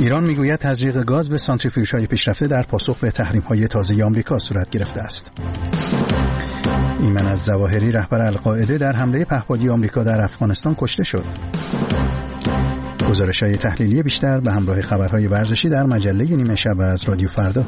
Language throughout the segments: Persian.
ایران میگوید تزریق گاز به سانتریفیوژهای پیشرفته در پاسخ به تحریم‌های تازه آمریکا صورت گرفته است. ایمن الظواهری رهبر القاعده در حمله پهپادی آمریکا در افغانستان کشته شد. گزارش‌های تحلیلی بیشتر به همراه خبرهای ورزشی در مجله نیمه شب از رادیو فردا.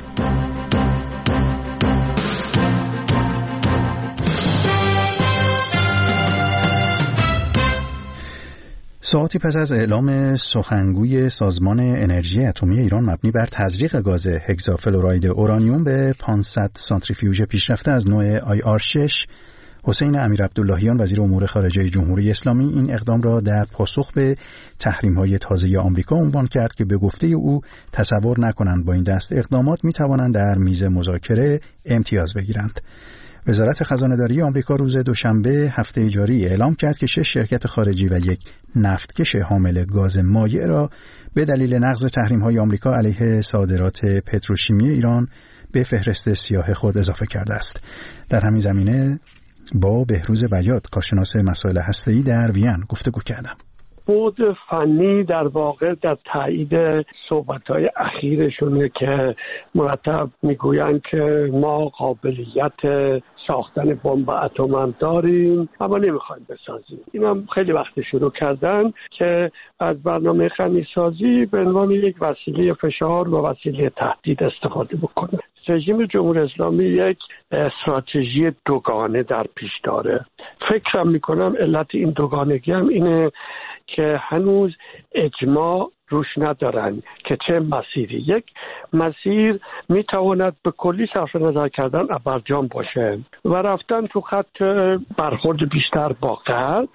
ساعتی پس از اعلام سخنگوی سازمان انرژی اتمی ایران مبنی بر تزریق گاز هگزافلوراید اورانیوم به 500 سانتریفیوژ پیشرفته از نوع IR6، حسین امیرعبداللهیان وزیر امور خارجه جمهوری اسلامی این اقدام را در پاسخ به تحریم‌های تازه آمریکا عنوان کرد که به گفته او تصور نکنند با این دست اقدامات می‌توانند در میز مذاکره امتیاز بگیرند. وزارت خزانه‌داری آمریکا روز دوشنبه هفته جاری اعلام کرد که 6 شرکت خارجی و یک نفتکش حامل گاز مایع را به دلیل نقض تحریم‌های آمریکا علیه صادرات پتروشیمی ایران به فهرست سیاه خود اضافه کرده است. در همین زمینه با بهروز بیات کارشناس مسائل هسته‌ای در وین گفتگو کردم. بود فنی در واقع در تایید صحبت‌های اخیرشونه که مرتب میگویند که ما قابلیت ساختن بمب اتم هم داریم اما نمیخوایم بسازیم. این هم خیلی وقت شروع کردن که از برنامه غنیسازی به عنوان یک وسیله فشار و وسیله تهدید استفاده بکنه. رژیم جمهوری اسلامی یک استراتژی دوگانه در پیش داره. فکرم میکنم علت این دوگانگی هم اینه که هنوز اجماع روش ندارن که چه مسیری. یک مسیر میتواند به کلی صرف نظر کردن برجام باشه و رفتن تو خط برخورد بیشتر با غرب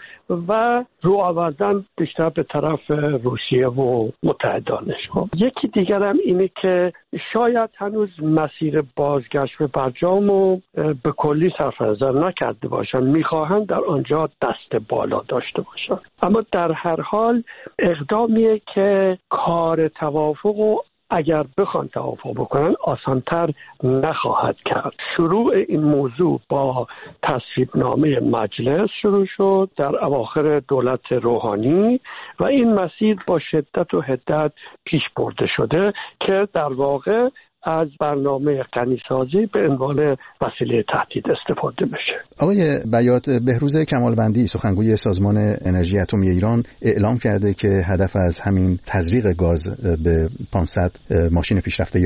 و رو آوردن بیشتر به طرف روسیه و متحدانش. یکی دیگر هم اینه که شاید هنوز مسیر بازگشت به برجام رو به کلی صرف نظر نکرده باشن، میخواهند در آنجا دست بالا داشته باشن. اما در هر حال اقدامیه که کار توافق و اگر بخوان توافق بکنن آسانتر نخواهد کرد. شروع این موضوع با تصویب نامه مجلس شروع شد در اواخر دولت روحانی و این مسیر با شدت و حدت پیش برده شده که در واقع از برنامه غنیسازی به عنوان وسیله تهدید استفاده بشه. آقای بیات، بهروز کمالوندی سخنگوی سازمان انرژی اتمی ایران اعلام کرده که هدف از همین تزریق گاز به 500 ماشین پیشرفته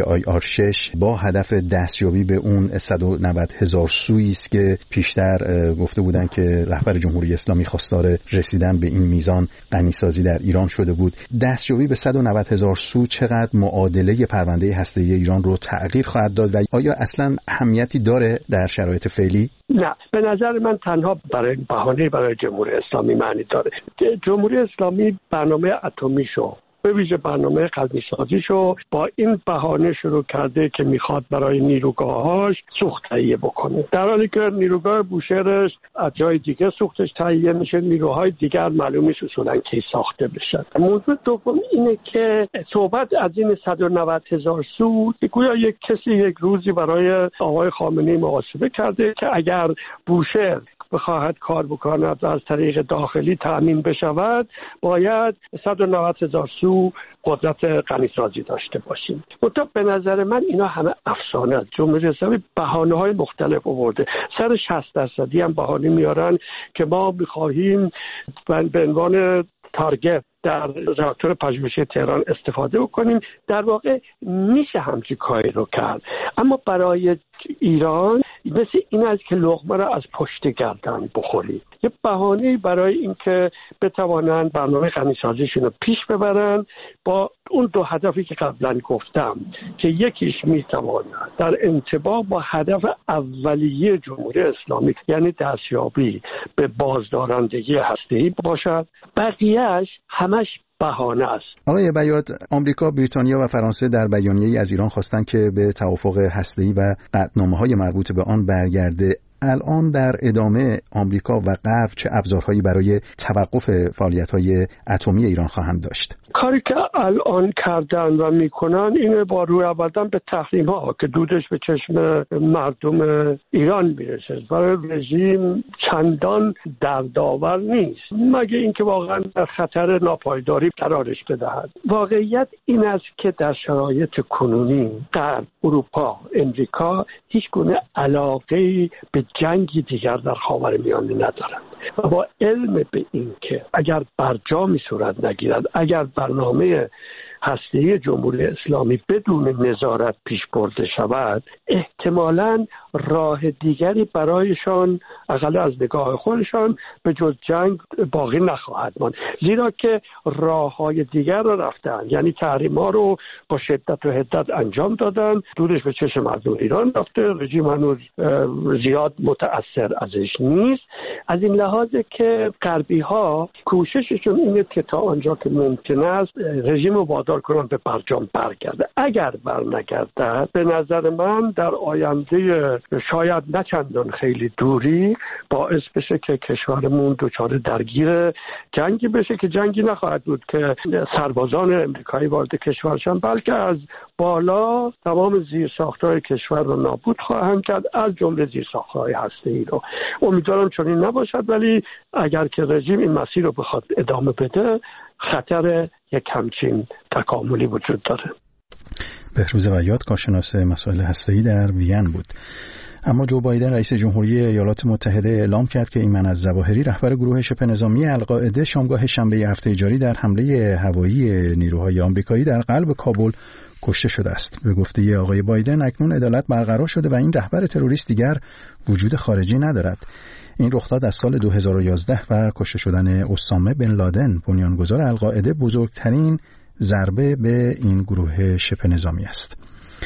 IR6 با هدف دستیابی به اون 190,000 سویی است که پیشتر گفته بودن که رهبر جمهوری اسلامی خواستار رسیدن به این میزان غنیسازی در ایران شده بود. دستیابی به 190,000 سو چقدر معادله پرونده هسته‌ای ایران رو تغییر خواهد داد و آیا اصلا اهمیتی داره در شرایط فعلی؟ نه، به نظر من تنها برای جمهوری اسلامی معنی داره. جمهوری اسلامی برنامه اتمیشو به ویژه برنامه غنیسازیشو با این بهانه شروع کرده که میخواد برای نیروگاهاش سوخت تهیه بکنه، در حالی که نیروگاه بوشهرش از جای دیگه سوختش تهیه میشه، نیروهای دیگر معلوم نیست اصولا کی ساخته بشن. موضوع دوم اینه که صحبت از این 190,000 سو گویا یک کسی یک روزی برای آقای خامنه‌ای محاسبه کرده که اگر بوشهر بخواهد کار بکند از طریق داخلی تأمین بشود باید 190,000 سو قدرت غنیسازی داشته باشیم. منتها به نظر من اینا همه افسانه است. جمهوری اسلامی بهانه‌های مختلف آورده. سر 60% هم بهانه میارن که ما می‌خواهیم به عنوان تارگت در راکتور پژوهشی تهران استفاده بکنیم. در واقع میشه همچین کاری رو کرد، اما برای ایران مثل این است که لقمه را از پشت گردن بخوری. یه بهانه‌ای برای اینکه بتوانند برنامه غنیسازیشون رو پیش ببرن با اون دو هدفی که قبلا گفتم که یکیش میتواند در انطباق با هدف اولیه جمهوری اسلامی یعنی دستیابی به بازدارندگی هسته‌ای باشد، بقیه‌اش همش بهانه است. آقای بیات، آمریکا، بریتانیا و فرانسه در بیانیه‌ای از ایران خواستند که به توافق هسته‌ای و قطعنامه‌های مربوط به آن برگرده. الان در ادامه آمریکا و غرب چه ابزارهایی برای توقف فعالیت‌های اتمی ایران خواهند داشت؟ کاری که الان کردن و میکنن اینه با روی آوردن به تحریم ها که دودش به چشم مردم ایران میرسه. برای رژیم چندان دردآور نیست مگه اینکه واقعا در خطر ناپایداری قرارش بدهد. واقعیت این است که در شرایط کنونی در اروپا، امریکا هیچ گونه علاقه به جنگی دیگر در خاورمیانه ندارند و با علم به این که اگر برجامی صورت نگیرد، اگر برنامه هسته‌ای جمهوری اسلامی بدون نظارت پیش برده شود، احتمالاً راه دیگری برایشان اقل از نگاه خودشان به جز جنگ باقی نخواهد ماند، زیرا که راه‌های دیگر را رفتن، یعنی تحریم‌ها رو با شدت و حدت انجام دادن، دودش به چشم مردم ایران رفته، رژیم هنوز زیاد متأثر ازش نیست. از این لحاظ که غربی‌ها کوشششون اینه که تا آنجا که ممکن است رژیم رو وادار کنن به برجام برگرده. اگر برنگرده به نظر من در آینده شاید نه چندان خیلی دوری باعث بشه که کشورمون دچار درگیر جنگی بشه که جنگی نخواهد بود که سربازان امریکایی وارد کشورشن، بلکه از بالا تمام زیرساخت‌های کشور رو نابود خواهند کرد، از جمله زیرساخت‌های هسته‌ای رو. امیدوارم چنین نباشد، ولی اگر که رژیم این مسیر رو بخواد ادامه بده خطر یک همچین تکاملی وجود داره. بهروز ویاد، کارشناس مسائل هسته‌ای در وین بود. اما جو بایدن رئیس جمهوری ایالات متحده اعلام کرد که ایمن الظواهری رهبر گروه شبه نظامی القاعده شامگاه شنبه هفته جاری در حمله هوایی نیروهای آمریکایی در قلب کابل کشته شده است. به گفته آقای بایدن اکنون عدالت برقرار شده و این رهبر تروریست دیگر وجود خارجی ندارد. این رخ داد از سال 2011 و کشته شدن اسامه بن لادن بنیانگذار القاعده بزرگترین ضربه به این گروه شبه نظامی است.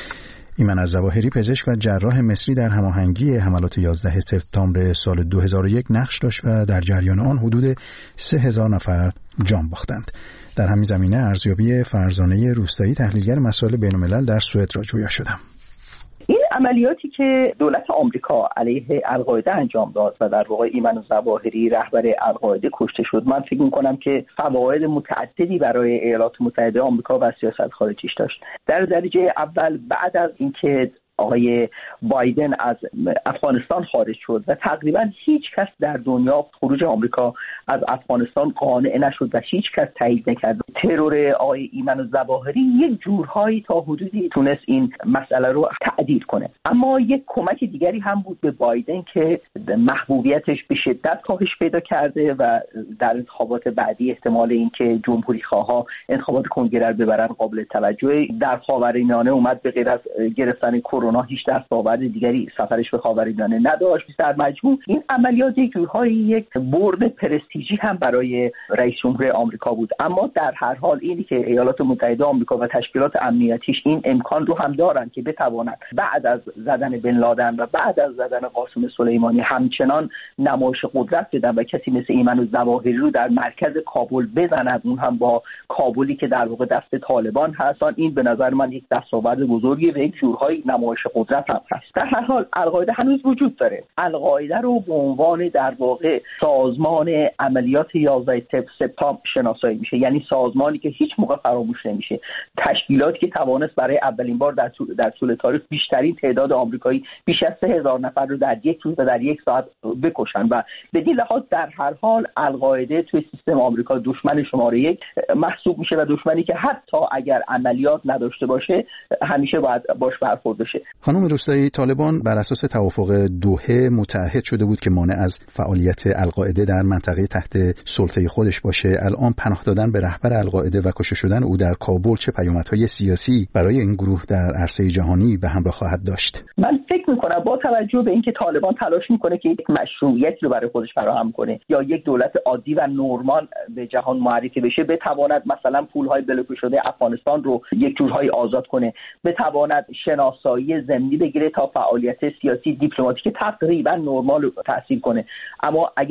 ایمن الظواهری پزشک و جراح مصری در هماهنگی حملات 11 سپتامبر سال 2001 نقش داشت و در جریان آن حدود 3000 نفر جان باختند. در همین زمینه ارزیابی فرزانه روستایی، تحلیلگر مسائل بین‌الملل در سوئد را جویا شدم. این عملیاتی که دولت آمریکا علیه القاعده انجام داد و در واقع ایمن الظواهری رهبر القاعده کشته شد، من فکر می‌کنم که فواید متعددی برای ایالات متحده آمریکا و سیاست خارجیش داشت. در درجه اول بعد از اینکه آقای بایدن از افغانستان خارج شد و تقریبا هیچ کس در دنیا خروج آمریکا از افغانستان قانع نشد و هیچ کس تایید نکرد، ترور آقای ایمن الظواهری یک جورهایی تا حدودی تونست این مسئله رو تعدیل کنه. اما یک کمک دیگری هم بود به بایدن که محبوبیتش به شدت کاهش پیدا کرده و در انتخابات بعدی احتمال اینکه جمهوری خواها انتخابات کنگره رو ببرن قابل توجهه. در خاورمیانه اومد به غیر از گرفتن کرونا هیچ دستاورد دیگری سفرش به خاورمیانه نداشت. در مجموع این عملیات یک جورهایی یک برد پرستیژی هم برای رئیس جمهور آمریکا بود. اما در هر حال اینی که ایالات متحده آمریکا و تشکیلات امنیتیش این امکان رو هم دارن که بتوانند بعد از زدن بن لادن و بعد از زدن قاسم سلیمانی همچنان نمایش قدرت بدن و کسی مثل ایمن الظواهری رو در مرکز کابل بزنند، اون هم با کابلی که در واقع دست طالبان هستن. این به نظر من یک دستاورد بزرگی و یک جورهای نمایش قدرت هم هست. در هر حال القاعده هنوز وجود داره. القاعده رو به عنوان در واقع سازمان عملیات 11 سپتامبر شناسایی میشه، یعنی سازمانی که هیچ موقع فراموش نمیشه، تشکیلاتی که توانست برای اولین بار در طول تاریخ بیشترین تعداد آمریکایی بیش از 3000 نفر رو در یک روز و در یک ساعت بکشن و بدین لحاظ در هر حال القاعده توی سیستم آمریکا دشمن شماره یک محسوب میشه و دشمنی که حتی اگر عملیات نداشته باشه همیشه باید باش برخورد بشه. خانم روستایی، طالبان بر اساس توافق دوحه متعهد شده بود که مانع از فعالیت القاعده در منطقه تحت سلطه خودش باشه. الان پناه دادن به رهبر القاعده و کشته شدن او در کابل چه پیامدهای سیاسی برای این گروه در عرصه جهانی به همراه خواهد داشت؟ من فکر میکنم با توجه به اینکه طالبان تلاش میکنه که یک مشروعیت رو برای خودش فراهم کنه یا یک دولت عادی و نرمال به جهان معرفی بشه، بتواند مثلا پولهای بلوکه شده افغانستان رو یک جورهای آزاد کنه، بتواند شناسایی ضمنی بگیره تا فعالیت سیاسی دیپلماتیک تقریبا نرمال رو تحصیل کنه. اما اگر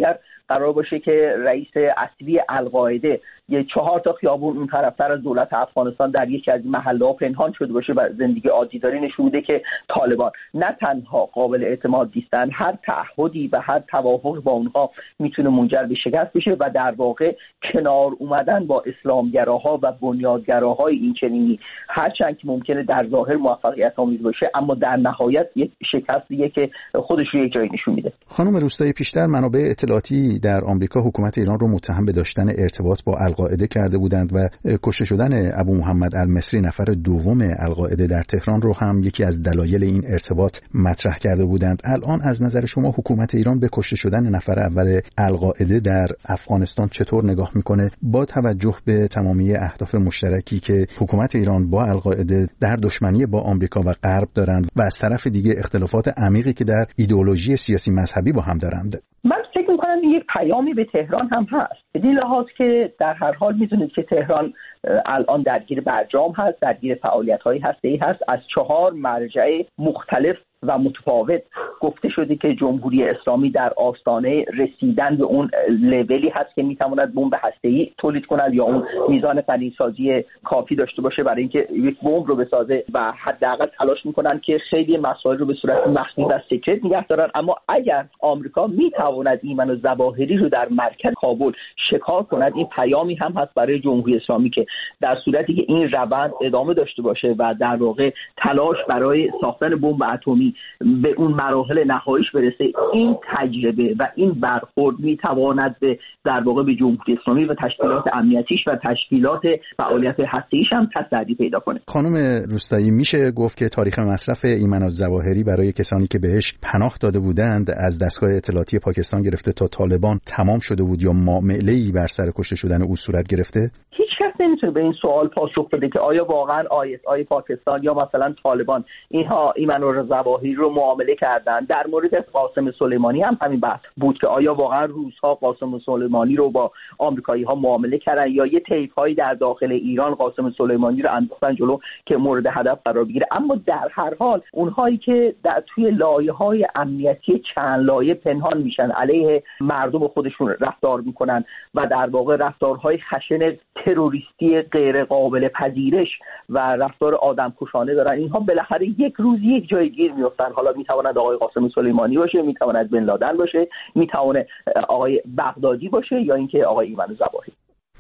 قرار باشه که رئیس اصلی القاعده یه 4 تا خیابون اون طرفتر از دولت افغانستان در یکی از محله‌ها پنهان شده باشه و زندگی عادی داره، نشون میده که طالبان نه تنها قابل اعتماد نیستن، هر تعهدی و هر توافقی با اونها میتونه منجر به شکست بشه و در واقع کنار اومدن با اسلامگراها و بنیادگراهای این چنینی هرچند که ممکنه در ظاهر موفقیت آمیز باشه، اما در نهایت یک شکستیه که خودش رو یک جایی نشون میده. خانم روستایی، پیشتر منابع اطلاعاتی در آمریکا حکومت ایران رو متهم به داشتن ارتباط با القاعده کرده بودند و کشته شدن ابو محمد المصری نفر دوم القاعده در تهران رو هم یکی از دلایل این ارتباط مطرح کرده بودند. الان از نظر شما حکومت ایران به کشته شدن نفر اول القاعده در افغانستان چطور نگاه میکنه با توجه به تمامی اهداف مشترکی که حکومت ایران با القاعده در دشمنی با آمریکا و غرب دارند و از طرف دیگه اختلافات عمیقی که در ایدئولوژی سیاسی مذهبی با هم دارند؟ من فکر می‌کنم یک پیامی به تهران هم هست، به این لحاظ که در هر حال می‌دونید که تهران الان درگیر برجام هست، درگیر فعالیت‌های هسته‌ای هست. از 4 مرجع مختلف و متفاوت گفته شده که جمهوری اسلامی در آستانه رسیدن به اون لولی هست که میتواند بمب هسته‌ای تولید کند یا اون میزان فنی‌سازی کافی داشته باشه برای اینکه یک بمب رو بسازه و حداقل تلاش میکنن که خیلی مسائل رو به صورت مخفی و سکرت نگه دارن. اما اگر آمریکا میتواند ایمن الظواهری رو در مرکز کابل شکار کند، این پیامی هم هست برای جمهوری اسلامی که در صورتی که این روند ادامه داشته باشه و در واقع تلاش برای ساختن بمب اتمی به اون مراحل نهاییش برسه، این تجربه و این برخورد میتواند در واقع به جمهوری اسلامی و تشکیلات امنیتیش و تشکیلات فعالیت هسته‌ایش هم تسری پیدا کنه. خانم روستایی، میشه گفت که تاریخ مصرف ایمن الظواهری برای کسانی که بهش پناه داده بودند از دستگاه اطلاعاتی پاکستان گرفته تا طالبان تمام شده بود یا معامله‌ای بر سر کشته شدن او صورت گرفته؟ هیچ کس نمیتونه به این سوال پاسخ بده که آیا واقعا ISI پاکستان یا مثلا طالبان اینها ایمن الظواهری رو معامله کردن. در مورد قاسم سلیمانی هم همین بحث بود که آیا واقعا روس‌ها قاسم سلیمانی رو با آمریکایی‌ها معامله کردن یا یه طیف‌هایی در داخل ایران قاسم سلیمانی رو انداختن جلو که مورد هدف قرار بگیره. اما در هر حال اونهایی که در توی لایه‌های امنیتی چند لایه پنهان میشن، علیه مردم خودشون رفتار میکنن و در واقع رفتارهای خشن تروریستی غیر قابل پذیرش و رفتار آدمکشانه دارن، اینها بالاخره یک روز یک جای گیر میافتن. حالا میتواند آقای قاسم سلیمانی باشه، میتواند بن لادن باشه، میتواند آقای بغدادی باشه یا اینکه آقای ایمن الظواهری.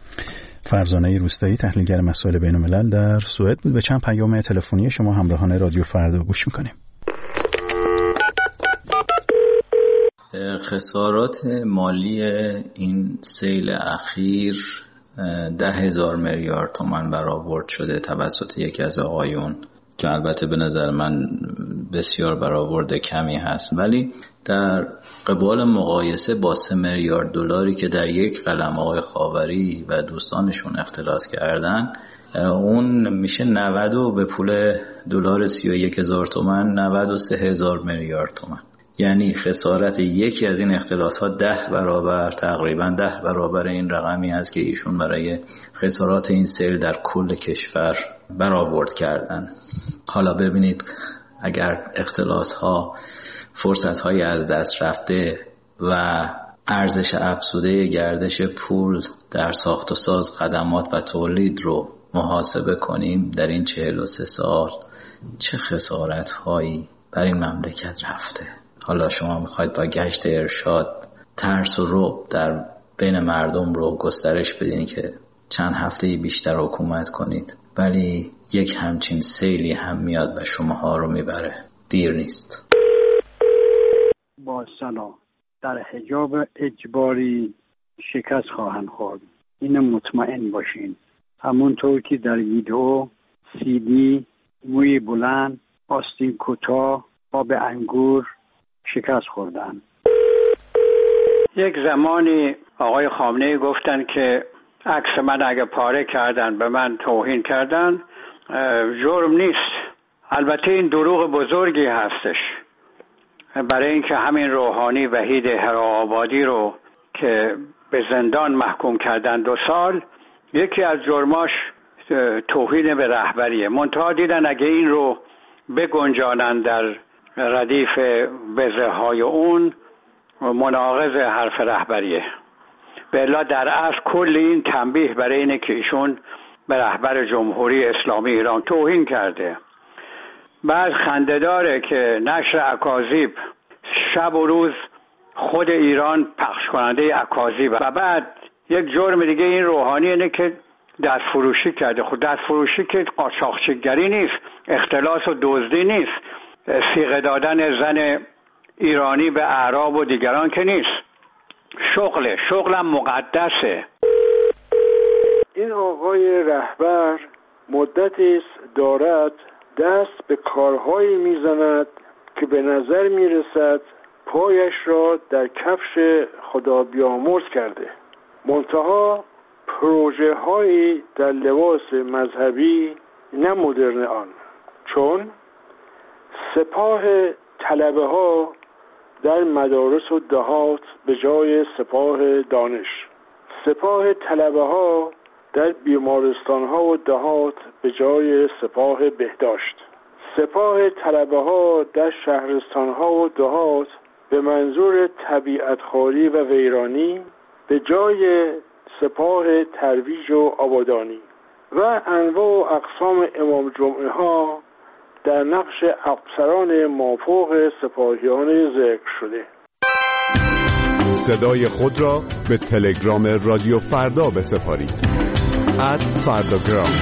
فرزانه روستایی، تحلیلگر مسائل بین‌الملل در سوئد بود. به چند پیام تلفنی شما همراهان رادیو فردا گوش میکنیم. خسارات مالی این سیل اخیر 10,000 میلیارد تومان برآورد شده توسط یکی از آقایون که البته به نظر من بسیار برآورد کمی هست، ولی در قبال مقایسه با 3 میلیارد دلاری که در یک قلم آقای خاوری و دوستانشون اختلاس کردن، اون میشه 90 به پول دلار 31,000 تومان 93,000 میلیارد تومان. یعنی خسارت یکی از این اختلاس‌ها 10 برابر، تقریبا 10 برابر این رقمی است که ایشون برای خسارات این سیل در کل کشور برآورد کردن. حالا ببینید اگر اختلاس‌ها فرصت‌های از دست رفته و ارزش افزوده گردش پول در ساخت و ساز، خدمات و تولید رو محاسبه کنیم در این 43 سال، چه خسارت‌هایی بر این مملکت رفته. حالا شما میخواید با گشت ارشاد ترس و رعب در بین مردم رو گسترش بدین که چند هفته بیشتر حکومت کنید، ولی یک همچین سیلی هم میاد و شماها رو میبره. دیر نیست. با سلام. در حجاب اجباری شکست خواهند خورد، این مطمئن باشین. همونطور که در ویدئو CD موی بلند، آستین کوتاه، آب انگور شکست خوردن. یک زمانی آقای خامنه‌ای گفتن که عکس من اگه پاره کردن، به من توهین کردن، جرم نیست. البته این دروغ بزرگی هستش، برای اینکه همین روحانی وحید هرآبادی رو که به زندان محکوم کردن 2 سال، یکی از جرماش توهین به رهبریه. منتها دیدن اگه این رو بگنجانن در ردیف بزه‌های اون، مناقض حرف رهبریه. بلا در اصل کل این تنبیه برای اینه که ایشون به رهبر جمهوری اسلامی ایران توهین کرده. بعد خنده‌داره که نشر اکاذیب شب و روز خود ایران پخش کننده اکاذیب و بعد یک جرم دیگه این روحانی اینه که دست فروشی کرده. خود دست فروشی که قاچاقچیگری نیست، اختلاس و دزدی نیست، صیغه دادن زن ایرانی به اعراب و دیگران که نیست. شغلم مقدسه. این آقای رهبر مدتی است دارد دست به کارهایی میزند که به نظر میرسد پایش را در کفش خدا بیامرز کرده. منتها پروژه هایی در لباس مذهبی نه مدرن آن، چون سپاه طلبه ها در مدارس و دهات به جای سپاه دانش، سپاه طلبه ها در بیمارستان ها و دهات به جای سپاه بهداشت، سپاه طلبه ها در شهرستان ها و دهات به منظور طبیعتخواری و ویرانی به جای سپاه ترویج و آبادانی و انواع و اقسام امام جمعه ها در نقش افسران مافوق سپاهیان ذکر شده. صدای خود را به تلگرام رادیو فردا بسپارید @فرداگرام.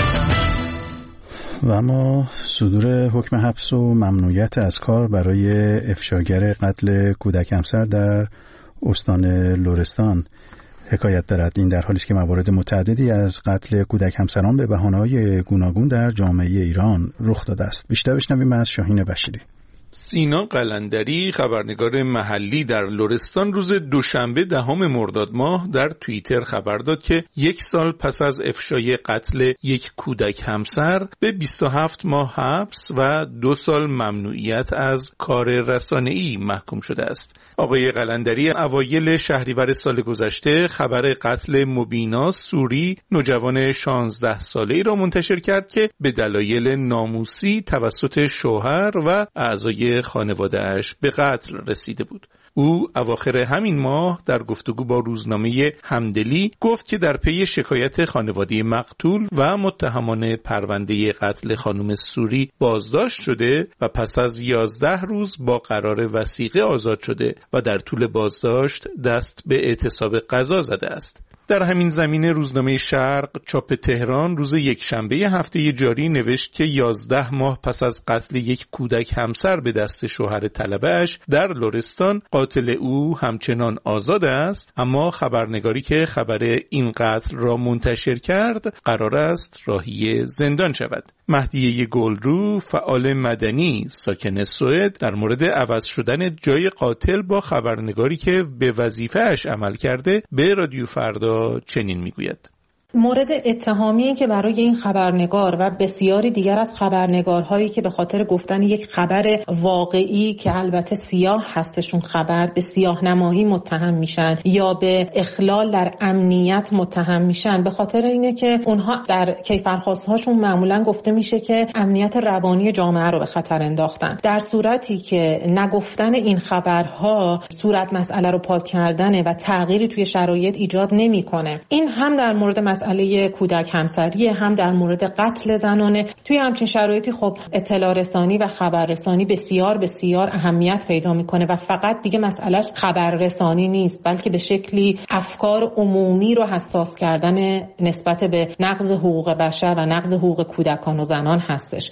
و اما صدور حکم حبس و ممنوعیت از کار برای افشاگر قتل کودک همسر در استان لرستان حکایت دارد. این در حالی است که موارد متعددی از قتل کودک همسران به بهانه‌های گوناگون در جامعه ایران رخ داده است. بیشتر بشنویم از شاهین بشیری. سینا قلندری خبرنگار محلی در لرستان روز دوشنبه 10 مرداد ماه در توییتر خبر داد که 1 سال پس از افشای قتل یک کودک همسر به 27 ماه حبس و 2 سال ممنوعیت از کار رسانه‌ای محکوم شده است. آقای قلندری اوایل شهریور سال گذشته خبر قتل مبینا سوری نوجوان 16 ساله‌ای را منتشر کرد که به دلایل ناموسی توسط شوهر و اعضای خانواده‌اش به قتل رسیده بود. او اواخر همین ماه در گفتگو با روزنامه همدلی گفت که در پی شکایت خانواده مقتول و متهمان پرونده قتل خانم سوری بازداشت شده و پس از 11 روز با قرار وثیقه آزاد شده و در طول بازداشت دست به اعتصاب قضا زده است. در همین زمینه روزنامه شرق چاپ تهران روز یکشنبه هفته جاری نوشت که 11 ماه پس از قتل یک کودک همسر به دست شوهر طلبه‌اش در لرستان قاتل او همچنان آزاد است، اما خبرنگاری که خبر این قتل را منتشر کرد قرار است راهی زندان شود. مهدیه گلرو فعال مدنی ساکن سوئد در مورد عوض شدن جای قاتل با خبرنگاری که به وظیفه‌اش عمل کرده به رادیو فردا چنین میگوید: مورد اتهامی که برای این خبرنگار و بسیاری دیگر از خبرنگارهایی که به خاطر گفتن یک خبر واقعی که البته سیاه هستشون خبر به سیاه نمایی متهم میشن یا به اخلال در امنیت متهم میشن، به خاطر اینه که اونها در کیفرخواست‌هاشون معمولا گفته میشه که امنیت روانی جامعه رو به خطر انداختن، در صورتی که نگفتن این خبرها صورت مسئله رو پاک کردنه و تغییری توی شرایط ایجاد نمیکنه. این هم در مورد مسئله کودک همسری هم در مورد قتل زنانه. توی همچین شرایطی خب اطلاع رسانی و خبررسانی بسیار بسیار اهمیت پیدا میکنه و فقط دیگه مسئلهش خبررسانی نیست، بلکه به شکلی افکار عمومی رو حساس کردن نسبت به نقض حقوق بشر و نقض حقوق کودکان و زنان هستش.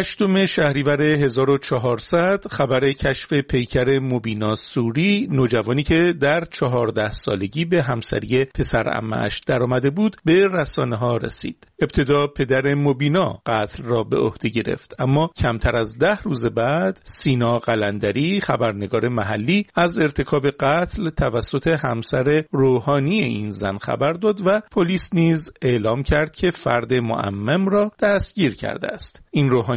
8 شهریور 1400 خبر کشف پیکر مبینا سوری، نوجوانی که در 14 سالگی به همسری پسر عمه‌اش درآمده بود، به رسانه‌ها رسید. ابتدا پدر مبینا قتل را به عهده گرفت، اما کمتر از 10 روز بعد سینا قلندری خبرنگار محلی از ارتکاب قتل توسط همسر روحانی این زن خبر داد و پلیس نیز اعلام کرد که فرد معمم را دستگیر کرده است. این روحانی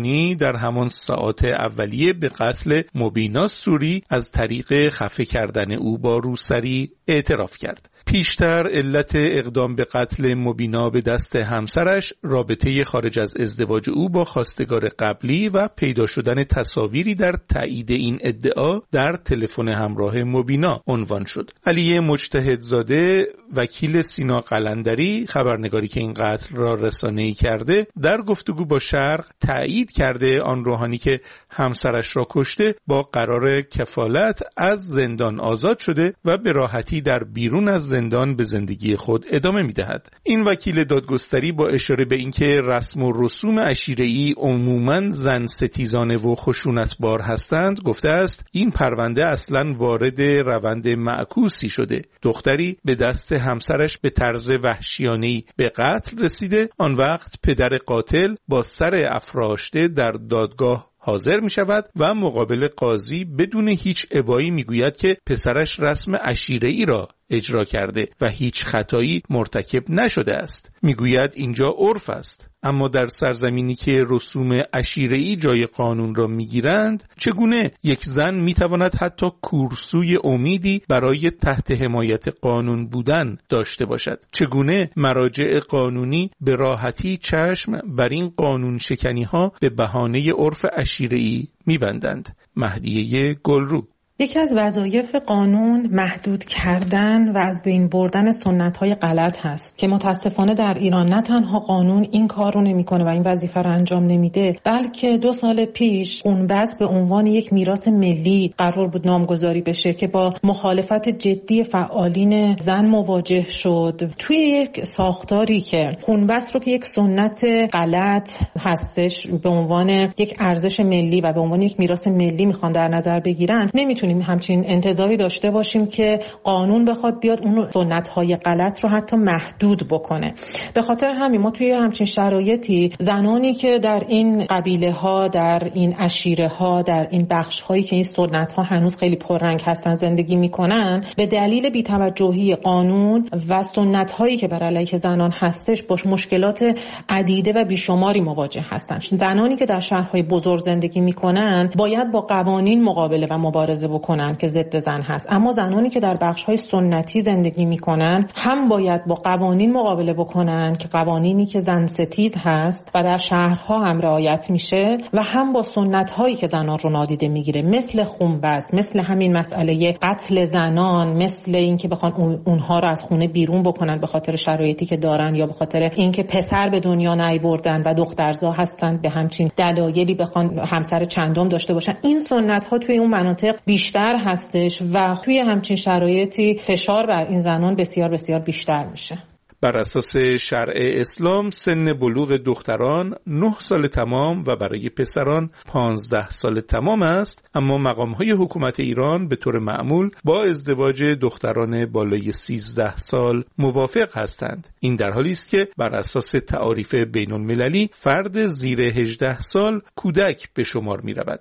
روحانی در همان ساعات اولیه به قتل مبینا سوری از طریق خفه کردن او با روسری اعتراف کرد. پیشتر علت اقدام به قتل مبینا به دست همسرش رابطه خارج از ازدواج او با خواستگار قبلی و پیدا شدن تصاویری در تایید این ادعا در تلفن همراه مبینا عنوان شد. علی مجتهدزاده، وکیل سینا قلندری، خبرنگاری که این قتل را رسانه‌ای کرده، در گفتگو با شرق تایید کرده آن روحانی که همسرش را کشته با قرار کفالت از زندان آزاد شده و به راحتی در بیرون از زندان به زندگی خود ادامه می‌دهد. این وکیل دادگستری با اشاره به اینکه رسم و رسوم عشیره‌ای عموماً زن ستیزانه و خشونتبار هستند گفته است این پرونده اصلاً وارد روند معکوسی شده. دختری به دست همسرش به طرز وحشیانه‌ای به قتل رسیده، آن وقت پدر قاتل با سر افراشته در دادگاه حاضر می شود و مقابل قاضی بدون هیچ ابایی می گوید که پسرش رسم عشیره‌ای را اجرا کرده و هیچ خطایی مرتکب نشده است. می گوید اینجا عرف است. اما در سرزمینی که رسوم عشیره‌ای جای قانون را می گیرند، چگونه یک زن می تواند حتی کورسوی امیدی برای تحت حمایت قانون بودن داشته باشد؟ چگونه مراجع قانونی به راحتی چشم بر این قانون شکنی ها به بهانه عرف عشیره‌ای می بندند؟ مهدیه گلرو. یکی از وظایف قانون محدود کردن و از بین بردن سنت‌های غلط هست که متاسفانه در ایران نه تنها قانون این کار رو نمی‌کنه و این وظیفه رو انجام نمیده، بلکه 2 سال پیش خونبس به عنوان یک میراث ملی قرار بود نامگذاری بشه که با مخالفت جدی فعالین زن مواجه شد. توی یک ساختاری که خونبس رو که یک سنت غلط هستش به عنوان یک ارزش ملی و به عنوان یک میراث ملی میخوان در نظر بگیرن، نمیتونیم همچین انتظاری داشته باشیم که قانون بخواد بیاد اون سنت‌های غلط رو حتی محدود بکنه. به خاطر همین ما توی همچین شرایطی زنانی که در این قبیله ها، در این عشیره ها، در این بخش هایی که این سنت ها هنوز خیلی پررنگ هستن زندگی میکنن، به دلیل بی‌توجهی قانون و سنت هایی که بر علیه زنان هستش با مشکلات عدیده و بیشماری مواجه هستن. زنانی که در شهرهای بزرگ زندگی میکنن باید با قوانین مقابله و مبارزه بکنن که ضد زن هست، اما زنانی که در بخش‌های سنتی زندگی میکنن هم باید با قوانین مقابله بکنن که قوانینی که زن ستیز هست و در شهرها هم رعایت میشه و هم با سنت‌هایی که زنان رو نادیده میگیره، مثل خونبس، مثل همین مسئله قتل زنان، مثل اینکه بخوان اونها رو از خونه بیرون بکنن به خاطر شرایطی که دارن یا به خاطر اینکه پسر به دنیا نیاوردن و دخترزا هستن، به همچین دلایلی بخوان همسر چندم داشته باشن. این سنت‌ها توی اون مناطق بیشتر هستش و توی همچین شرایطی فشار بر این زنان بسیار بسیار بیشتر میشه. بر اساس شرع اسلام سن بلوغ دختران 9 سال تمام و برای پسران 15 سال تمام است، اما مقام‌های حکومت ایران به طور معمول با ازدواج دختران بالای 13 سال موافق هستند. این در حالی است که بر اساس تعاریف بین‌المللی فرد زیر 18 سال کودک به شمار می‌رود.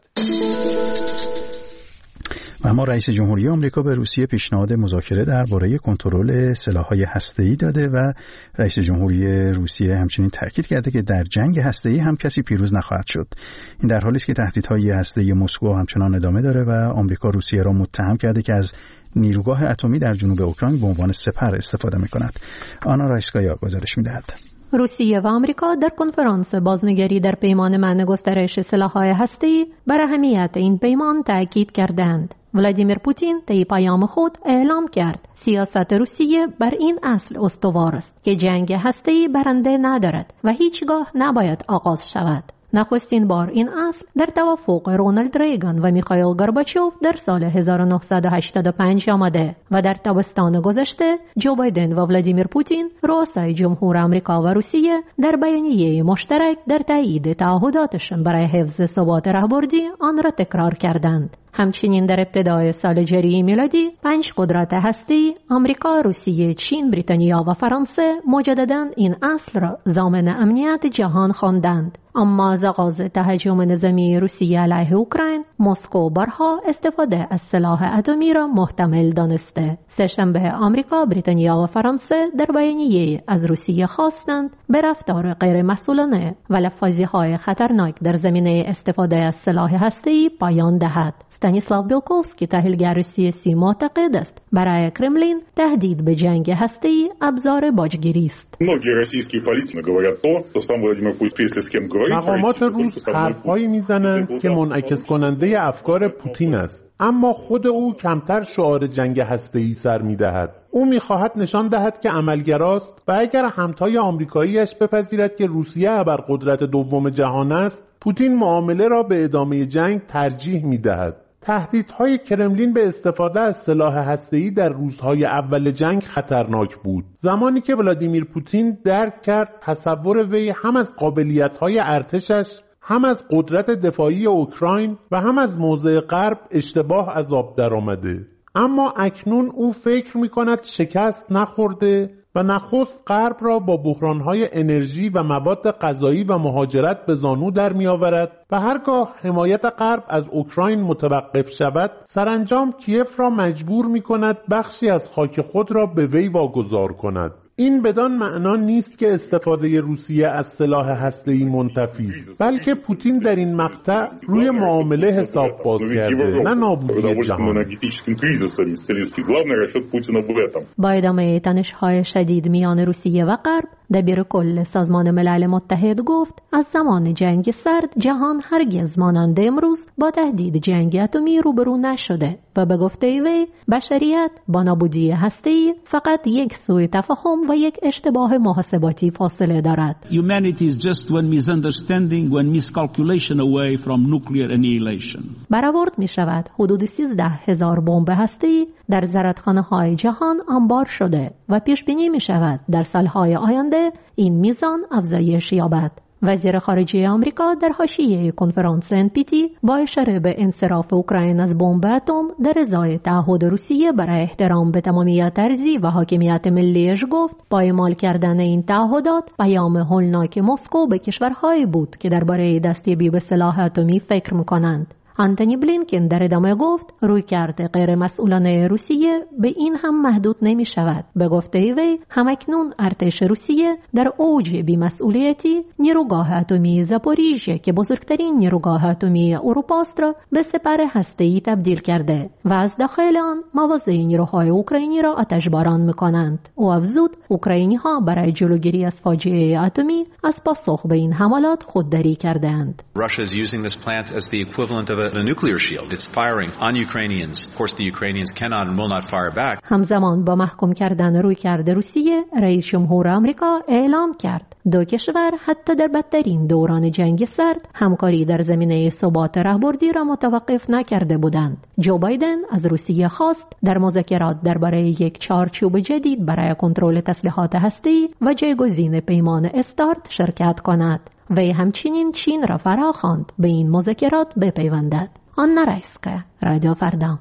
و اما رئیس جمهوری آمریکا به روسیه پیشنهاد مذاکره درباره کنترل سلاح‌های هسته‌ای داده و رئیس جمهوری روسیه همچنین تاکید کرده که در جنگ هسته‌ای هم کسی پیروز نخواهد شد. این در حالی است که تهدیدهای هسته‌ای مسکو همچنان ادامه داره و آمریکا روسیه را متهم کرده که از نیروگاه اتمی در جنوب اوکراین به عنوان سپر استفاده می‌کند. آنا رایسکایا گزارش می‌دهد. روسیه و آمریکا در کنفرانس بازنگری در پیمان منع گسترش سلاح‌های هسته‌ای بر اهمیت این پیمان تاکید کردند. ولادیمیر پوتین طی پیام خود اعلام کرد سیاست روسیه بر این اصل استوار است که جنگ هسته‌ای برنده ندارد و هیچگاه نباید آغاز شود. نخستین بار این اصل در توافق رونالد ریگان و میخائیل گورباچوف در سال 1985 آمده و در تابستان گذشته جو بایدن و ولادیمیر پوتین رؤسای جمهور آمریکا و روسیه در بیانیه مشترک در تایید تعهداتشان برای حفظ ثبات راهبردی آن را تکرار کردند. همچنین در ابتدای سال جاری میلادی 5 قدرت هستی آمریکا، روسیه، چین، بریتانیا و فرانسه مجدداً این اصل را ضامن امنیت جهان خواندند. اما از آغاز تهاجم نظامی روسیه علیه اوکراین، مسکو بارها استفاده از سلاح اتمی را محتمل دانسته. سه‌شنبه آمریکا، بریتانیا و فرانسه در بیانیه از روسیه خواستند به رفتار غیر مسئولانه و لفظی‌های خطرناک در زمینه استفاده از سلاح هسته‌ای پایان دهد. استانیسلاو بیلکوفسکی، تحلیلگر سیاسی، معتقد است برای کرملین تهدید به جنگ هسته‌ای ابزار باجگیری است. مقامات روس حرف‌هایی می‌زنند که منعکس کننده افکار پوتین است، اما خود او کمتر شعار جنگ هسته‌ای سر می‌دهد. او می‌خواهد نشان دهد که عملگراست و اگر همتای آمریکایی‌اش بپذیرد که روسیه ابرقدرت دوم جهان است، پوتین معامله را به ادامه جنگ ترجیح می‌دهد. تهدیدهای کرملین به استفاده از سلاح هسته‌ای در روزهای اول جنگ خطرناک بود. زمانی که ولادیمیر پوتین درک کرد تصور وی هم از قابلیت‌های ارتشش، هم از قدرت دفاعی اوکراین و هم از موضع غرب اشتباه از آب درآمده. اما اکنون او فکر می‌کند شکست نخورده و نخست غرب را با بحران‌های انرژی و مواد غذایی و مهاجرت به زانو در می‌آورد و هرگاه حمایت غرب از اوکراین متوقف شود، سرانجام کیف را مجبور می‌کند بخشی از خاک خود را به وی واگذار کند. این بدان معنا نیست که استفاده روسیه از سلاح هسته‌ای منتفی است، بلکه پوتین در این مقطع روی معامله حساب باز کرده، نه نابودی جهان. با ادامه تنش‌های شدید میان روسیه و غرب، دبیر کل سازمان ملل متحد گفت از زمان جنگ سرد جهان هرگز مانند امروز با تهدید جنگ اتمی روبرو نشده و به گفته وی بشریت با نابودی هسته‌ای فقط یک سوء تفاهم و یک اشتباه محاسباتی فاصله دارد. Humanity is just one misunderstanding, one miscalculation away from nuclear annihilation. برآورد می شود حدود 13,000 بمب هسته‌ای در زرادخانه‌های جهان انبار شده و پیش بینی می شود در سالهای آینده این میزان افزایش یابد. وزیر خارجه آمریکا در حاشیه کنفرانس NPT با اشاره به انصراف اوکراین از بمب اتم در ازای تعهد روسیه برای احترام به تمامیت ارضی و حاکمیت ملیش گفت پایمال کردن این تعهدات پیام هولناک مسکو به کشورهایی بود که درباره دستیابی به سلاح اتمی فکر می‌کنند. آنتونی بلینکن در ادامه گفت رویکرد غیر مسئولانه روسیه به این هم محدود نمی شود. به گفته وی همکنون ارتش روسیه در اوج بی‌مسئولیتی نیروگاه اتمی زاپوریژیه که بزرگترین نیروگاه اتمی اروپا است را به سپر هسته‌ای تبدیل کرده و از داخل آن مواضع نیروهای اوکراینی را آتشباران می‌کنند. او افزود اوکراینی‌ها برای جلوگیری از فاجعه اتمی از پاسخ به این حملات خودداری کردند. Russia is using this plant as the equivalent of a nuclear shield. It's firing on Ukrainians. Of course the Ukrainians cannot and will not fire back. همزمان با محکوم کردن رویکرد روسیه، رئیس جمهور آمریکا اعلام کرد دو کشور حتی در بدترین دوران جنگ سرد همکاری در زمینه ثبات راهبردی را متوقف نکرده بودند. جو بایدن از روسیه خواست در مذاکرات درباره یک چارچوب جدید برای کنترل تسلیحات هسته‌ای و جایگزین پیمان استارت شرکت کند. وی همچنین چین را فراخواند به این مذاکرات بپیوندد. آنا رایسکا، رادیو فردا.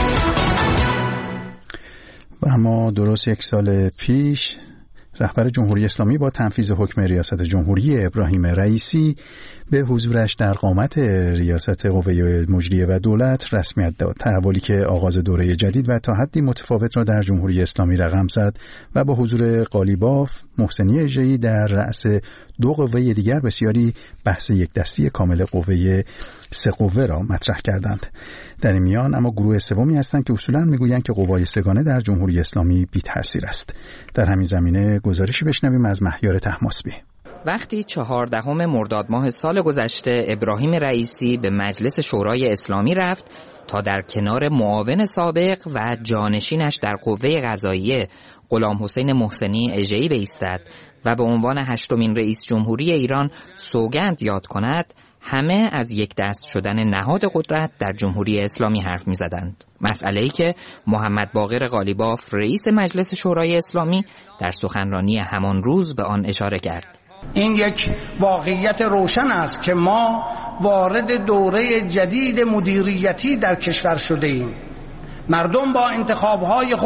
و اما درست یک سال پیش رهبر جمهوری اسلامی با تنفیذ حکم ریاست جمهوری ابراهیم رئیسی به حضورش در قامت ریاست قوه مجریه و دولت رسمیت داد. تحولی که آغاز دوره جدید و تا حدی متفاوت را در جمهوری اسلامی رقم زد و با حضور قالیباف، محسنی اژه‌ای در رأس دو قوه دیگر بسیاری بحث یک دستی کامل قوه سه قوه را مطرح کردند. در این میان اما گروه سومی هستند که اصولاً میگویند که قوای سگانه در جمهوری اسلامی بی‌تأثیر است. در همین زمینه گزارشی بشنویم از مهیار طهماسبی. وقتی 14 مرداد ماه سال گذشته ابراهیم رئیسی به مجلس شورای اسلامی رفت تا در کنار معاون سابق و جانشینش در قوه قضاییه غلامحسین محسنی اژه‌ای بایستد و به عنوان 8مین رئیس جمهوری ایران سوگند یاد کند، همه از یک دست شدن نهاد قدرت در جمهوری اسلامی حرف می‌زدند. مسئله‌ای که محمد باقر قالیباف رئیس مجلس شورای اسلامی در سخنرانی همان روز به آن اشاره کرد. این یک واقعیت روشن است که ما وارد دوره جدید مدیریتی در کشور شده ایم. مردم با انتخاب‌های خود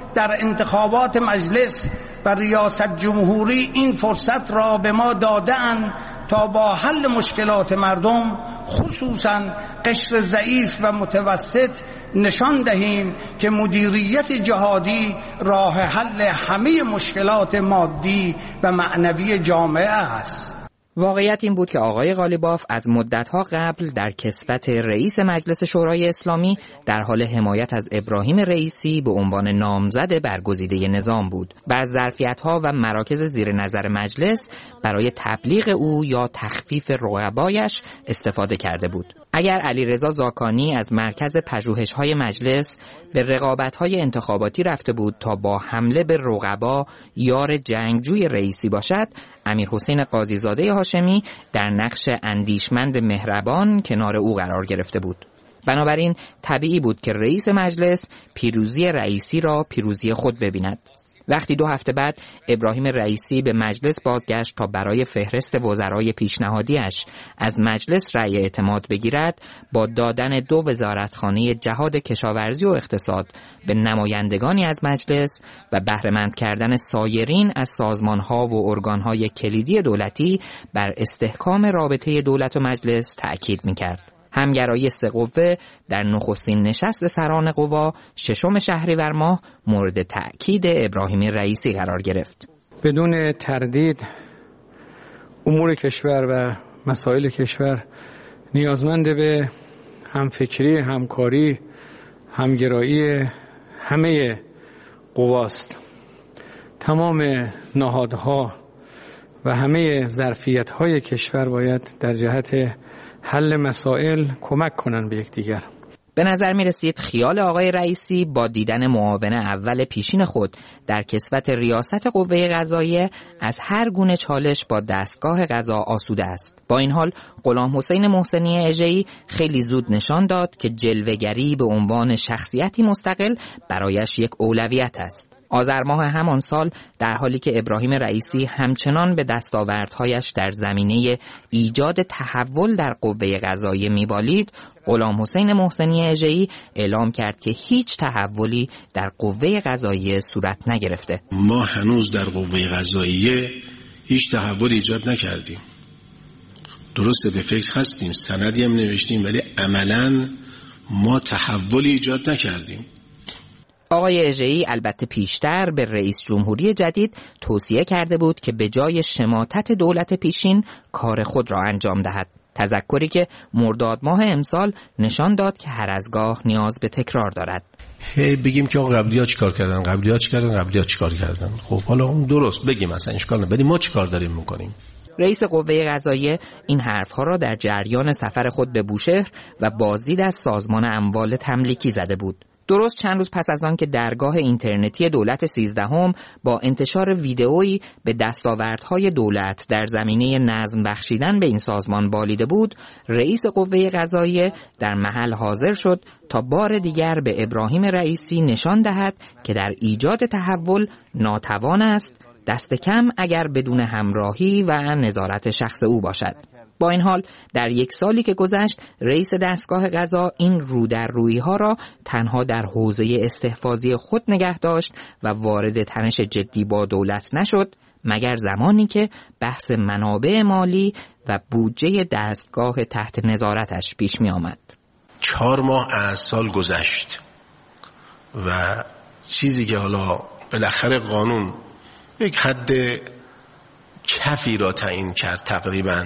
در انتخابات مجلس و ریاست جمهوری این فرصت را به ما داده‌اند تا با حل مشکلات مردم خصوصاً قشر ضعیف و متوسط نشان دهیم که مدیریت جهادی راه حل همه مشکلات مادی و معنوی جامعه است. واقعیت این بود که آقای قالیباف از مدتها قبل در کسوت رئیس مجلس شورای اسلامی در حال حمایت از ابراهیم رئیسی به عنوان نامزد برگزیده نظام بود و از ظرفیت‌ها و مراکز زیر نظر مجلس برای تبلیغ او یا تخفیف رقبایش استفاده کرده بود. اگر علیرضا زاکانی از مرکز پژوهش‌های مجلس به رقابت‌های انتخاباتی رفته بود تا با حمله به رقبا یار جنگجوی رئیسی باشد، امیرحسین قاضیزاده هاشمی در نقش اندیشمند مهربان کنار او قرار گرفته بود. بنابراین طبیعی بود که رئیس مجلس پیروزی رئیسی را پیروزی خود ببیند. وقتی 2 هفته بعد ابراهیم رئیسی به مجلس بازگشت تا برای فهرست وزرای پیشنهادیش از مجلس رأی اعتماد بگیرد، با دادن 2 وزارتخانه جهاد کشاورزی و اقتصاد به نمایندگانی از مجلس و بهره‌مند کردن سایرین از سازمان‌ها و ارگان‌های کلیدی دولتی بر استحکام رابطه دولت و مجلس تأکید می‌کرد. همگرایی 3 قوه در نخستین نشست سران قوا 6 شهریور ماه مورد تأکید ابراهیم رئیسی قرار گرفت. بدون تردید امور کشور و مسائل کشور نیازمند به همفکری، همکاری، همگرایی همه قواست. تمام نهادها و همه ظرفیت‌های کشور باید در جهت حل مسائل کمک کنن به یکدیگر. به نظر می رسید خیال آقای رئیسی با دیدن معاون اول پیشین خود در کسوت ریاست قوه قضاییه از هر گونه چالش با دستگاه قضا آسوده است. با این حال غلام حسین محسنی اژه‌ای خیلی زود نشان داد که جلوه‌گری به عنوان شخصیتی مستقل برایش یک اولویت است. آذر ماه همان سال در حالی که ابراهیم رئیسی همچنان به دستاوردهایش در زمینه ایجاد تحول در قوه قضاییه میبالید، غلام حسین محسنی اژه‌ای اعلام کرد که هیچ تحولی در قوه قضاییه صورت نگرفته. ما هنوز در قوه قضاییه هیچ تحول ایجاد نکردیم. درسته به فکر هستیم، سندی هم نوشتیم، ولی عملاً ما تحولی ایجاد نکردیم. آقای اژه‌ای البته پیشتر به رئیس جمهوری جدید توصیه کرده بود که به جای شماتت دولت پیشین کار خود را انجام دهد. تذکری که مرداد ماه امسال نشان داد که هر از گاه نیاز به تکرار دارد. بگیم که آقا قبلی‌ها چیکار کردن، قبلی‌ها چیکار کردن. خب حالا اون درست بگیم اصلا اشکال نداره، ما چیکار داریم می‌کنیم. رئیس قوه قضاییه این حرفها را در جریان سفر خود به بوشهر و بازدید از سازمان اموال تملیکی زده بود. درست چند روز پس از آن که درگاه اینترنتی دولت 13 با انتشار ویدئویی به دستاوردهای دولت در زمینه نظم بخشیدن به این سازمان بالیده بود، رئیس قوه قضاییه در محل حاضر شد تا بار دیگر به ابراهیم رئیسی نشان دهد که در ایجاد تحول ناتوان است، دست کم اگر بدون همراهی و نظارت شخص او باشد. با این حال در 1 سالی که گذشت، رئیس دستگاه قضا این رودررویی‌ها را تنها در حوزه استحفاظی خود نگه داشت و وارد تنش جدی با دولت نشد، مگر زمانی که بحث منابع مالی و بودجه دستگاه تحت نظارتش پیش می آمد. 4 ماه از سال گذشت و چیزی که حالا بالاخره قانون یک حد کفی را تعیین کرد تقریباً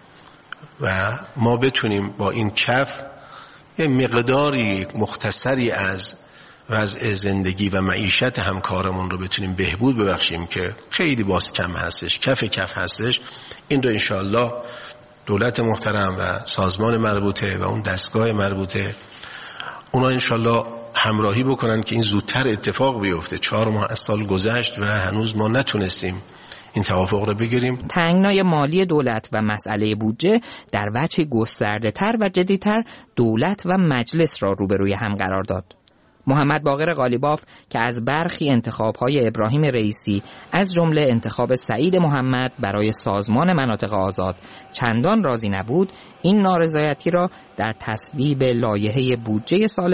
و ما بتونیم با این کف یه مقداری مختصری از وضع زندگی و معیشت همکارمون رو بتونیم بهبود ببخشیم که خیلی باز کم هستش، کف هستش. این رو انشاءالله دولت محترم و سازمان مربوطه و اون دستگاه مربوطه اونا انشاءالله همراهی بکنن که این زودتر اتفاق بیفته. 4 ماه از سال گذشت و هنوز ما نتونستیم این توافق رو بگیریم. تنگنای مالی دولت و مسئله بودجه در وجهی گسترده تر و جدی‌تر دولت و مجلس را روبروی هم قرار داد. محمد باقر قالیباف که از برخی انتخاب‌های ابراهیم رئیسی از جمله انتخاب سعید محمد برای سازمان مناطق آزاد چندان راضی نبود، این نارضایتی را در تصویب لایحه بودجه سال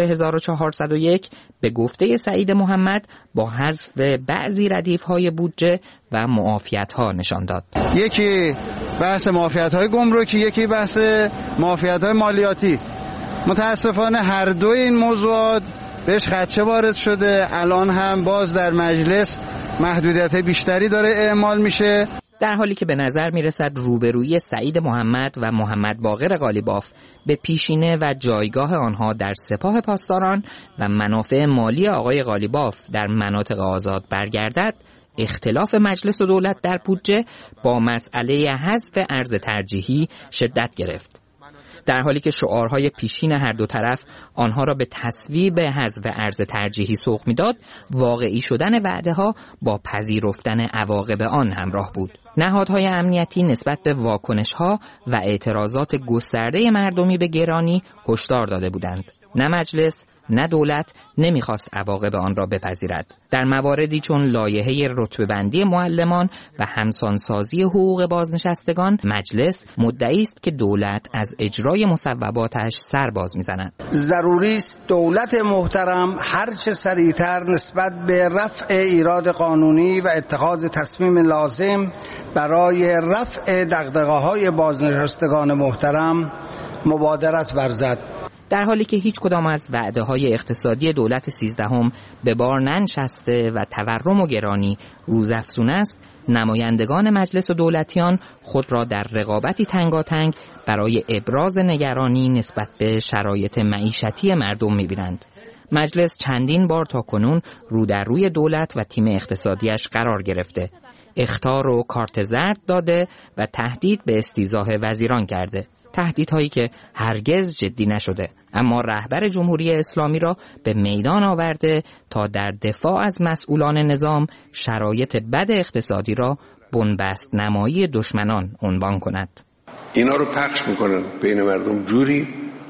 1401 به گفته سعید محمد با حذف بعضی ردیف‌های بودجه و معافیت‌ها نشان داد. یکی بحث معافیت‌های گمرکی، یکی بحث معافیت‌های مالیاتی. متاسفانه هر دوی این موضوعات بهش خدشه وارد شده. الان هم باز در مجلس محدودیت بیشتری داره اعمال میشه، در حالی که به نظر میرسد روبرویی سعید محمد و محمد باقر قالیباف به پیشینه و جایگاه آنها در سپاه پاسداران و منافع مالی آقای قالیباف در مناطق آزاد برگردد، اختلاف مجلس و دولت در بودجه با مسئله حذف ارز ترجیحی شدت گرفت. در حالی که شعارهای پیشین هر دو طرف آنها را به تصویب حذف ارز ترجیحی سوق میداد، واقعی شدن وعده‌ها با پذیرفتن عواقب آن همراه بود. نهادهای امنیتی نسبت به واکنش‌ها و اعتراضات گسترده مردمی به گرانی هشدار داده بودند. نه مجلس نه دولت نمیخواست عواقب آن را بپذیرد. در مواردی چون لایحه رتبه‌بندی معلمان و همسانسازی حقوق بازنشستگان، مجلس مدعی است که دولت از اجرای مصوباتش سر باز میزند. ضروری است دولت محترم هرچه سریعتر نسبت به رفع ایراد قانونی و اتخاذ تصمیم لازم برای رفع دغدغه‌های بازنشستگان محترم مبادرت ورزد. در حالی که هیچ کدام از وعده‌های اقتصادی دولت 13 به بار ننشسته و تورم و گرانی روزافزون است، نمایندگان مجلس و دولتیان خود را در رقابتی تنگاتنگ برای ابراز نگرانی نسبت به شرایط معیشتی مردم می‌بینند. مجلس چندین بار تاکنون رو در روی دولت و تیم اقتصادیش قرار گرفته، اخطار و کارت زرد داده و تهدید به استیضاح وزیران کرده. تهدیدهایی که هرگز جدی نشده، اما رهبر جمهوری اسلامی را به میدان آورده تا در دفاع از مسئولان نظام شرایط بد اقتصادی را بنبست نمایی دشمنان عنوان کند. اینا رو پخش میکنن بین مردم جوری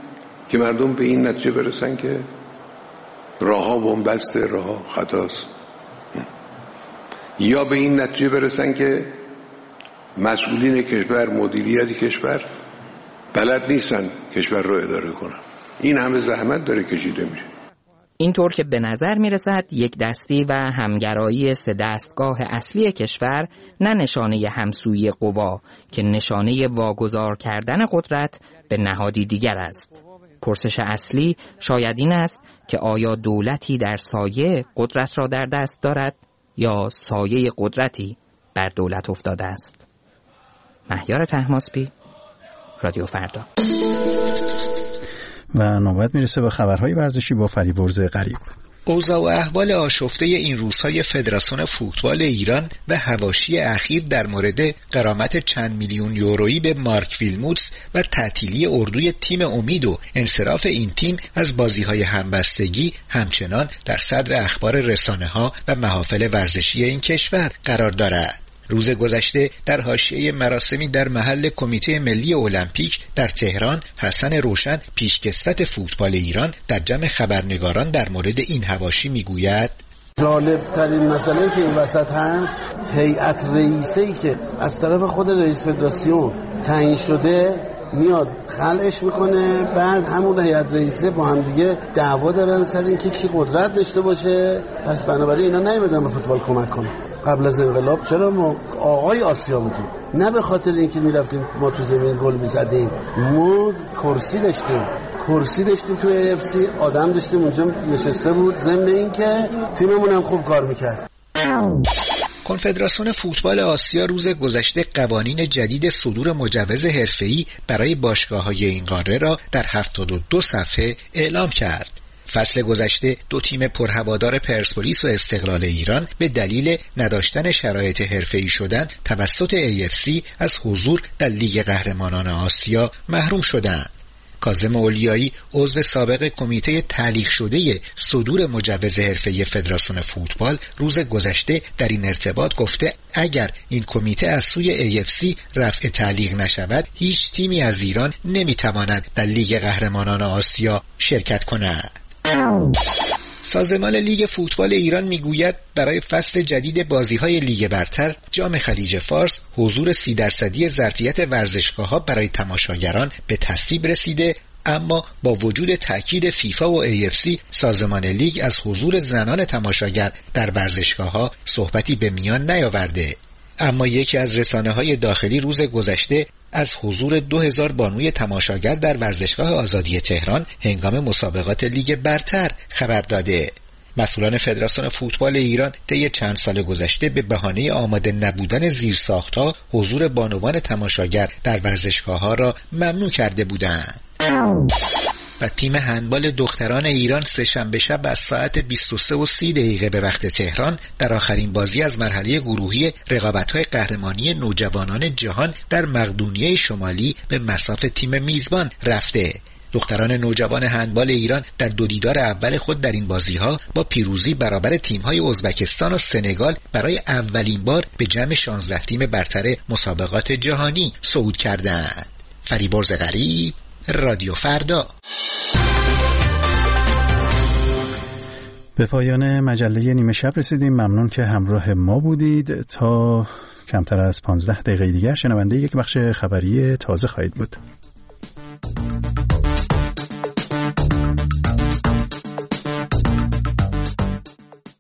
که مردم به این نتیجه برسن که راهها بنبسته، راهها خطاست، یا به این نتیجه برسن که مسئولین کشور، مدیریت کشور بلد نیستن کشور رو اداره کنن. این همه زحمت داره کشیده میشه. اینطور که به نظر میرسد یک دستی و همگرایی سه دستگاه اصلی کشور نه نشانه همسویی قوا که نشانه واگذار کردن قدرت به نهادی دیگر است. پرسش اصلی شاید این است که آیا دولتی در سایه قدرت را در دست دارد یا سایه قدرتی بر دولت افتاده است. مهیار طهماسبی، رادیو فردا. و نوبت میرسه به خبرهای ورزشی با فریبرز غریب. اوضاع و احوال آشفته این روزهای فدراسیون فوتبال ایران و حواشی اخیر در مورد غرامت چند میلیون یورویی به مارک ویلموتس و تعطیلی اردوی تیم امید و انصراف این تیم از بازی‌های همبستگی همچنان در صدر اخبار رسانه‌ها و محافل ورزشی این کشور قرار دارد. روز گذشته در حاشیه مراسمی در محل کمیته ملی المپیک در تهران، حسن روشن پیشکسوت فوتبال ایران در جمع خبرنگاران در مورد این حواشی میگوید: جالب ترین مسئله که این وسط هست، هیئت رئیسه‌ای که از طرف خود رئیس فدراسیون تعیین شده میاد خلعش میکنه، بعد همون هیئت رئیسه با هم دیگه دعوا دارن سر اینکه کی قدرت داشته باشه. پس بنابراین اینا نمیدونن به فوتبال کمک کنه. قبل از انقلاب چرا ما آقای آسیا بودیم؟ نه به خاطر اینکه میرفتیم ما تو زمین گل میزدیم، ما کرسی داشتیم تو AFC، آدم داشتیم اونجا نشسته بود، ضمن اینکه تیممون هم خوب کار میکرد. کنفدراسیون فوتبال آسیا روز گذشته قوانین جدید صدور مجوز حرفه‌ای برای باشگاه‌های این قاره را در 72 صفحه اعلام کرد. فصل گذشته دو تیم پرهوادار پرسپولیس و استقلال ایران به دلیل نداشتن شرایط حرفه‌ای شدن توسط AFC از حضور در لیگ قهرمانان آسیا محروم شدند. کاظم اولیایی عضو سابق کمیته تعلیق شده صدور مجوز حرفه‌ای فدراسیون فوتبال روز گذشته در این ارتباط گفته اگر این کمیته از سوی AFC رفع تعلیق نشود، هیچ تیمی از ایران نمیتواند در لیگ قهرمانان آسیا شرکت کند. سازمان لیگ فوتبال ایران میگوید برای فصل جدید بازی‌های لیگ برتر جام خلیج فارس حضور 30% ظرفیت ورزشگاه‌ها برای تماشاگران به تصویب رسیده، اما با وجود تأکید فیفا و AFC سازمان لیگ از حضور زنان تماشاگر در ورزشگاه‌ها صحبتی به میان نیاورده. اما یکی از رسانه‌های داخلی روز گذشته از حضور 2000 بانوی تماشاگر در ورزشگاه آزادی تهران هنگام مسابقات لیگ برتر خبر داده. مسئولان فدراسیون فوتبال ایران طی چند سال گذشته به بهانه آماده نبودن زیرساخت‌ها حضور بانوان تماشاگر در ورزشگاه‌ها را ممنوع کرده بودند. و تیم هندبال دختران ایران سه‌شنبه شب از ساعت 23:30 به وقت تهران در آخرین بازی از مرحله گروهی رقابت‌های قهرمانی نوجوانان جهان در مقدونیه شمالی به مصاف تیم میزبان رفته. دختران نوجوان هندبال ایران در دو دیدار اول خود در این بازی‌ها با پیروزی برابر تیم‌های ازبکستان و سنگال برای اولین بار به جمع 16 تیم برتر مسابقات جهانی صعود کردند. فریبرز غریب، رادیو فردا. به پایان مجله نیمه شب رسیدیم. ممنون که همراه ما بودید. تا کمتر از 15 دقیقه دیگر شنونده یک بخش خبری تازه خواهید بود.